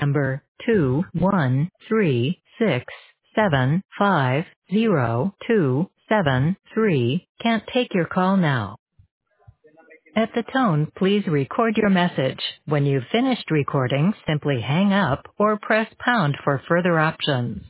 number 213675027 can't take your call now. At the tone, please record your message. When you've finished recording, simply hang up or press pound for further options.